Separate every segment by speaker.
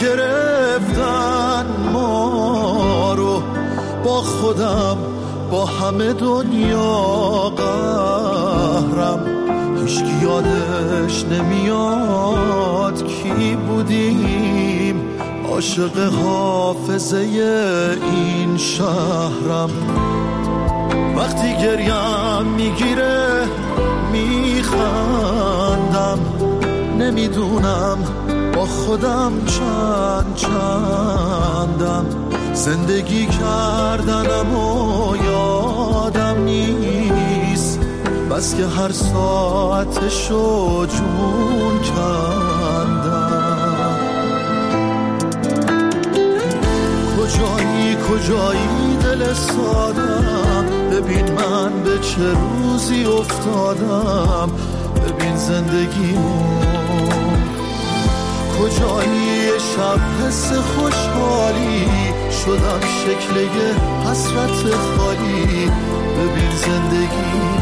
Speaker 1: گرفتن ما رو، با خودم با همه دنیا قهرم. هیچکی یادش نمیاد کی بودیم، عاشق حافظه این شهرم. وقتی گریم میگیره میخندم، نمیدونم با خودم چندم. زندگی کردنم و یادم نیست، بس که هر ساعتشو جون کندم. کجایی دل سادم، ببین من به چه روزی افتادم، ببین زندگیمو. کجایی شب حس خوشحالی، شدم شکل یه حسرت خالی، ببین زندگیمو.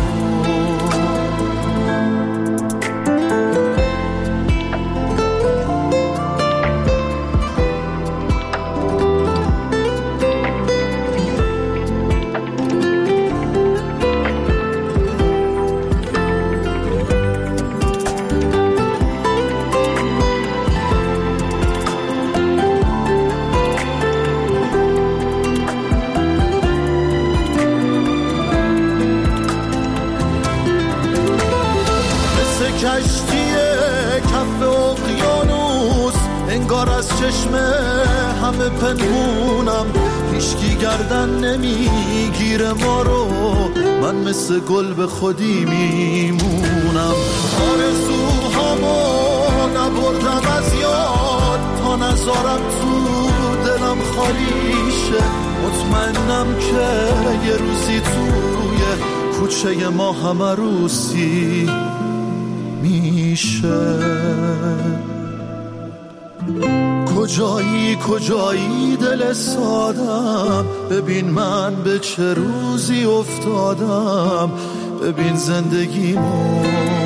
Speaker 1: انگار از چشم همه پنهونم، هیچکی گردن نمیگیره ما رو، من مثل گل به خودی میمونم. آرزوهامو نبردم از یاد، تا نذارم تو دلم خالی شه. مطمئنم که یه روزی توی کوچه ما همه روسی میشه. کجایی دل سادم، ببین من به چه روزی افتادم، ببین زندگیمو.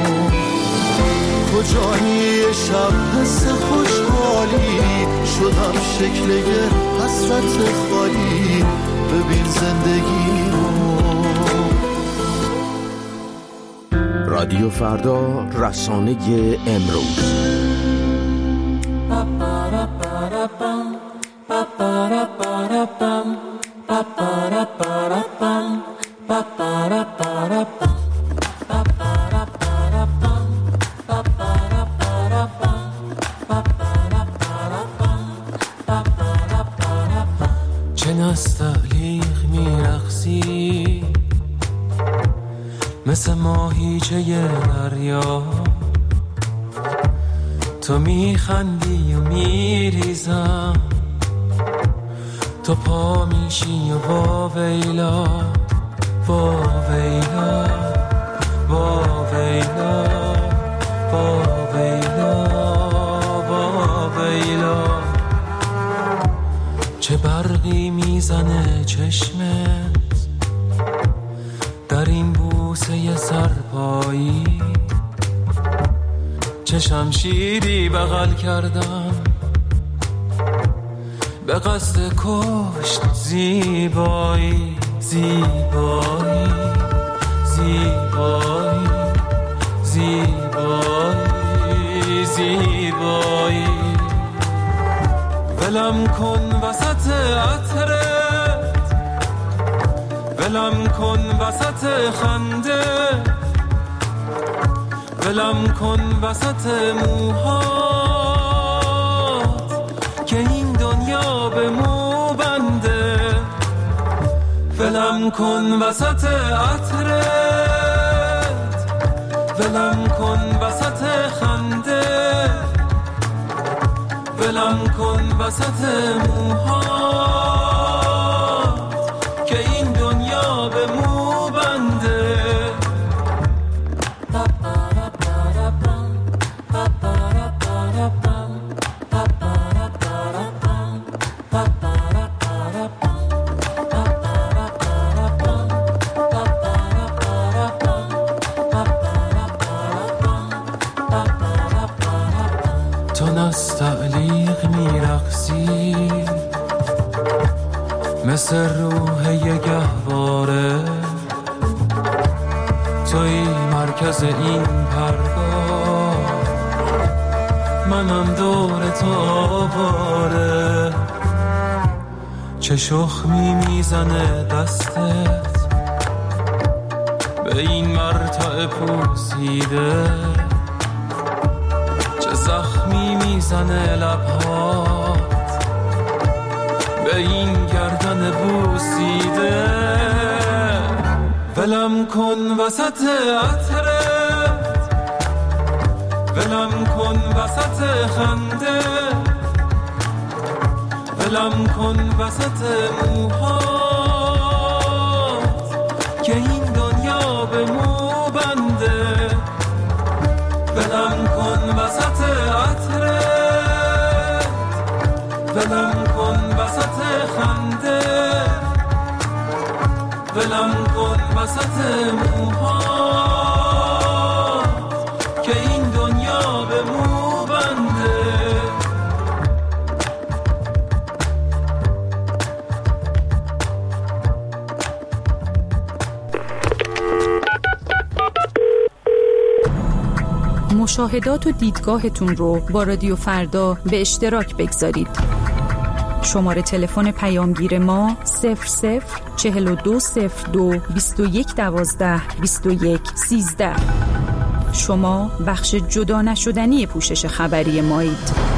Speaker 1: کجایی شب حس خوشحالی، شدم شکل یه حسرت خالی، ببین زندگیمو.
Speaker 2: رادیو فردا، رسانه امروز.
Speaker 3: چه نستعلیق میرقصی مثل ماهیچه دریا، تو میخندی و میریزم، تو پا میشی و واویلا واویلا واویلا واویلا واویلا. چه برقی میزنه چشمت در این بوسه سرپایی، چه شمشیری بغل کردم به قصد کشت زیبایی زیبایی زیبایی زیبایی زیبایی. ولم کن وسط عطرت، ولم کن وسط خنده، ولم کن وسط موهات که این دنیا به مو بنده. ولم کن وسط عطرت، ولم کن وسط خنده، ولم کن وسط موهات که این دنیا به مو بنده. تو نستعلیق عاشق میرقصی مثل روح یه گهواره، توی مرکز این پرگار، منم دور تو آواره. چه شخمی میزنه دستت به این مرتع پوسیده، چه زخمی میزنه لبهات به این گردن بوسیده. ولم کن وسط عطرت، ولم کن وسط خنده، ولم کن وسط موهات که این دنیا به مو بنده. ولم کن وسط عطرت، ولم کن وسط خنده، ولم کن وسط موهات که این دنیا به مو بنده.
Speaker 4: مشاهدات و دیدگاهتون رو با رادیو فردا به اشتراک بگذارید. شماره تلفن پیامگیر ما 00420221122113. شما بخش جدا نشدنی پوشش خبری مایید.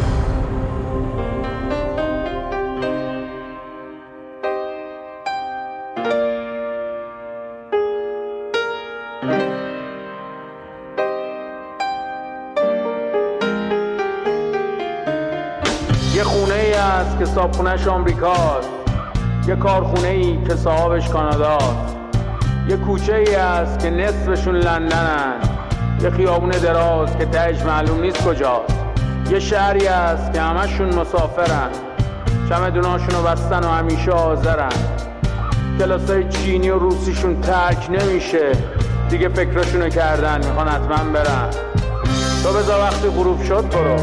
Speaker 5: یه خونه ای هست که صاحبخونه‌اش آمریکاست، یه کارخونه ای که صاحبش کاناداست، یه کوچه ای هست که نصفشون لندنن، یه خیابون دراز که تهش معلوم نیست کجاست، یه شهری هست که همشون مسافرن، چمدوناشونو بستن و همیشه حاضرن، کلاسای چینی و روسیشون ترک نمیشه، دیگه فکرشونو کردن میخوان حتما برن. تو بذار وقتی غروب شد برو،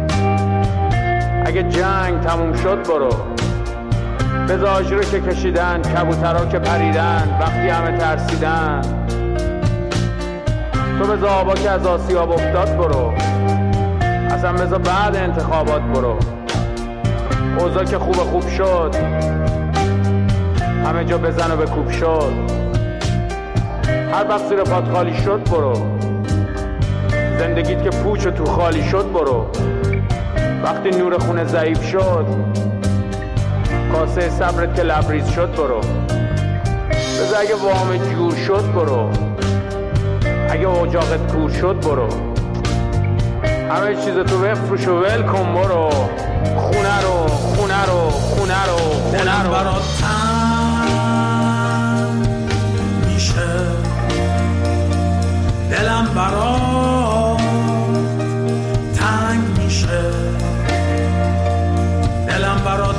Speaker 5: اگه جنگ تموم شد برو، بذار آجرو که کشیدن، کبوترها که پریدن وقتی همه ترسیدن، تو بذار آبا که از آسیاب افتاد برو، اصلا بذار بعد انتخابات برو، اوضاع که خوب شد همه جا بزن و بکوب شد، هر وقت زیر پات خالی شد برو، زندگیت که پوچ و تو خالی شد برو، وقتی نور خونه ضعیف شد، کاسه صبرت که لبریز شد برو، بذار اگه وام جور شد برو، اگه اجاقت کور شد برو، همه چیز تو بفروش و ول کن برو، خونه رو خونه رو خونه رو خونه رو
Speaker 3: برات تنگ میشه، دلم برات تنگ میشه، دلم برات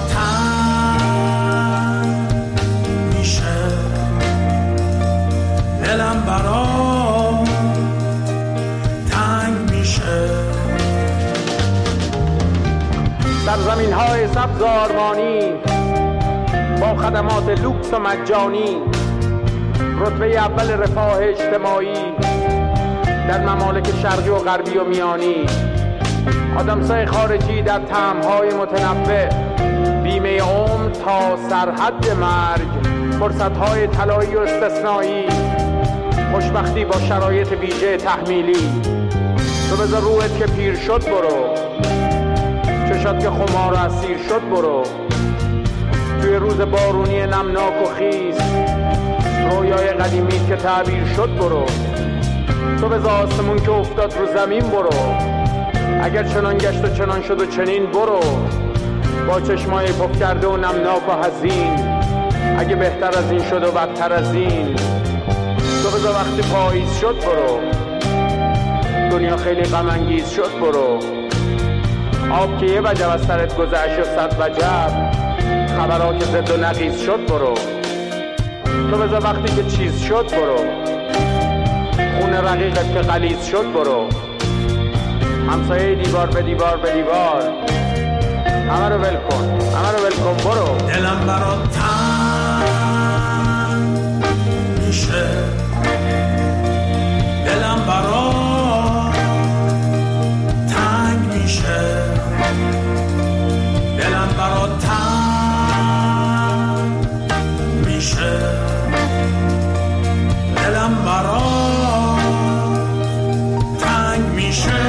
Speaker 3: تنگ میشه، دلم برات تنگ میشه.
Speaker 5: سرزمین های سبز آرمانی با خدمات لوکس و مجانی، رتبه اول رفاه اجتماعی در ممالک شرقی و غربی و میانی، آدمسای خارجی در طعم‌های متنوع، بیمه عمر تا سرحد مرگ، فرصت‌های طلایی و استثنایی، خوشبختی با شرایط ویژه تحمیلی. تو بذار روحت که پیر شد برو، چشات که خمار و اسیر شد برو، توی روز بارونی نمناک و خیس، رویای قدیمی که تعبیر شد برو، تو بذار آسمون که افتاد رو زمین برو، اگر چنان گشت و چنان شد و چنین برو، با چشمای پف کرده و نمناک و حزین، اگه بهتر از این شد و بدتر از این، تو بذار وقتی پاییز شد برو، دنیا خیلی غم انگیز شد برو، آب که یه وجب از سرت گذشت و صد وجب، خبرها که زد و نقیز شد برو، تو بذار وقتی که چیز شد برو، خون رقیقت که غلیظ شد برو، همسایه دیوار به دیوار به دیوار همه رو ول کن برو.
Speaker 3: دلم برات تنگ میشه، دلم برات تنگ میشه، دلم برات تنگ میشه، دلم برات تنگ میشه.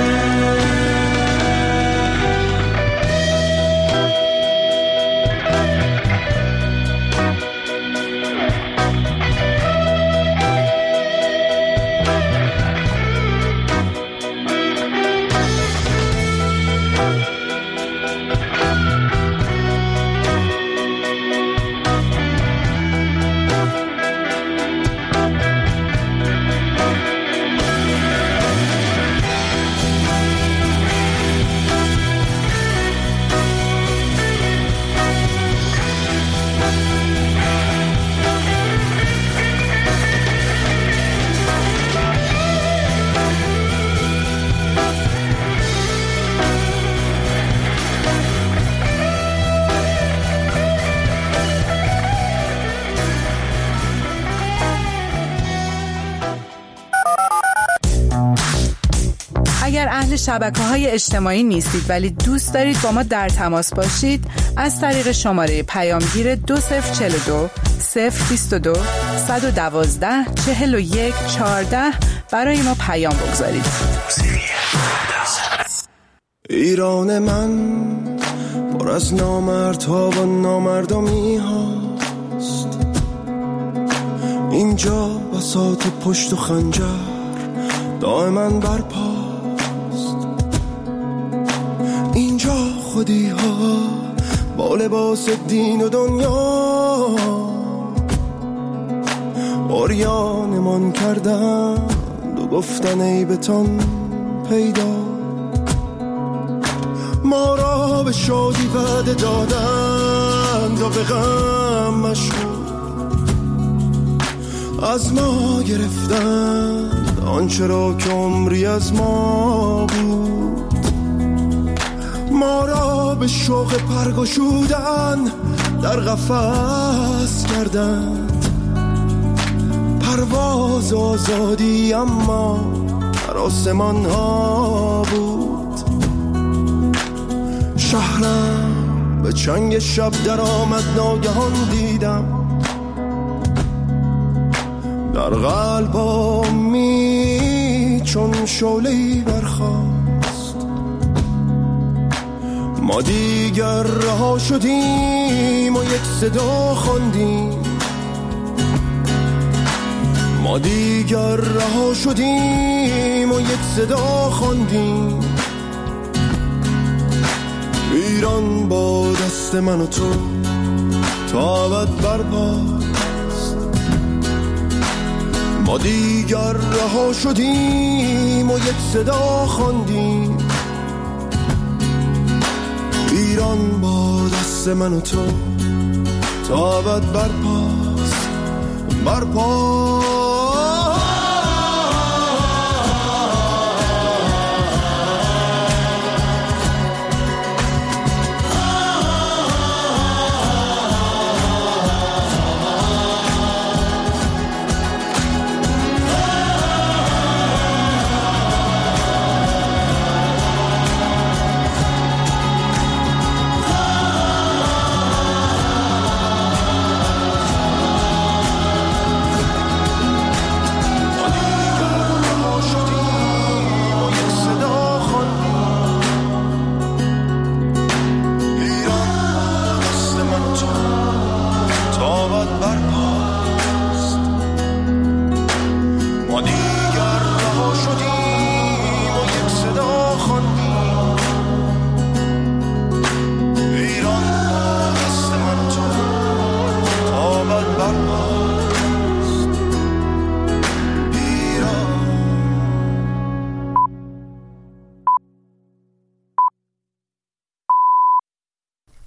Speaker 6: اگر اهل شبکه‌های اجتماعی نیستید ولی دوست دارید با ما در تماس باشید، از طریق شماره پیامگیر 2042 022 112 41 14 برای ما پیام بگذارید.
Speaker 1: ایران من پر از نامردها و نامردمی هاست، اینجا بساط پشت و خنجر دائما برپاست، اینجا خودی ها با لباس دین و دنیا عریانمان کردند و گفتن ای بتان پیدا، ما را به شادی وعده دادند و به غم مشغول، از ما گرفتند آنچه را که عمری از ما بود، ما را به شوق پرگشودن در قفس کردند، پرواز آزادی اما در آسمان ها بود، شهرم به چنگ شب در آمد ناگهان دیدم، در قلبمی چون شعله‌ای برخاست، ما دیگر رها شدیم و یک صدا خواندیم، ما دیگر رها شدیم و یک صدا خواندیم، ایران با دست من و تو تا ابد برپاست، ما دیگر رها شدیم و یک صدا خواندیم، ایران با دست من و تو تا ابد برپاست، برپاست.